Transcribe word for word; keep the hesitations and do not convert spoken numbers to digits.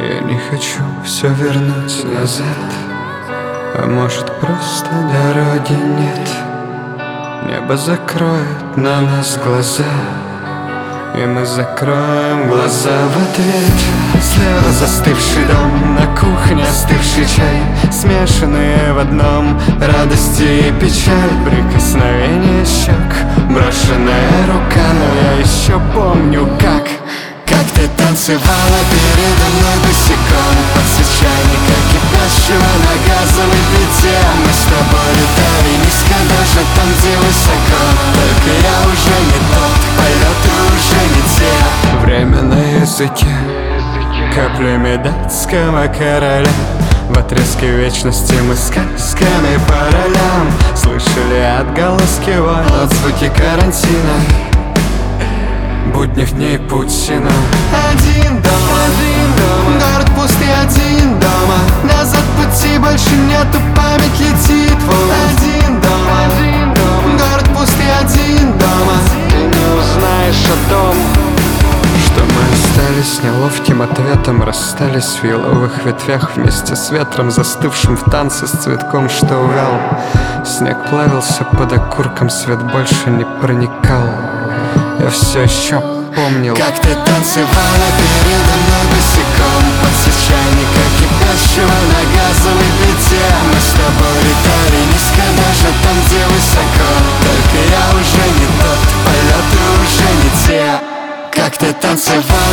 Я не хочу все вернуть назад, а может просто дороги нет. Небо закроет на нас глаза, и мы закроем глаза в ответ. Слева застывший дом, на кухне остывший чай, смешанные в одном радости и печаль. Прикосновение щек, брошенная рука, но я еще помню как. Как ты танцевала передо мной босиком под свечами, как кипящего на газовой плите. Мы с тобой летали низко, даже там, где высоко. Только я уже не тот, полеты уже не те. Время на языке, каплями датского короля. В отрезке вечности мы сказками по ролям слышали отголоски войн, отзвуки карантина, будних дней Путина. Один дома, один дома, город пустый, один дома. Назад пути больше нету, память летит в ус. Один дома, один дома, город пустый, один дома. Ты не узнаешь о том, что мы остались неловким ответом, расстались в еловых ветвях вместе с ветром, застывшим в танце с цветком, что увял. Снег плавился под окурком, свет больше не проникал. Я все еще помнил, как ты танцевала передо мной босиком под свечами, как кипящего на газовой плите. Мы с тобой летали низко, даже там, где высоко. Только я уже не тот, полеты уже не те. Как ты танцевала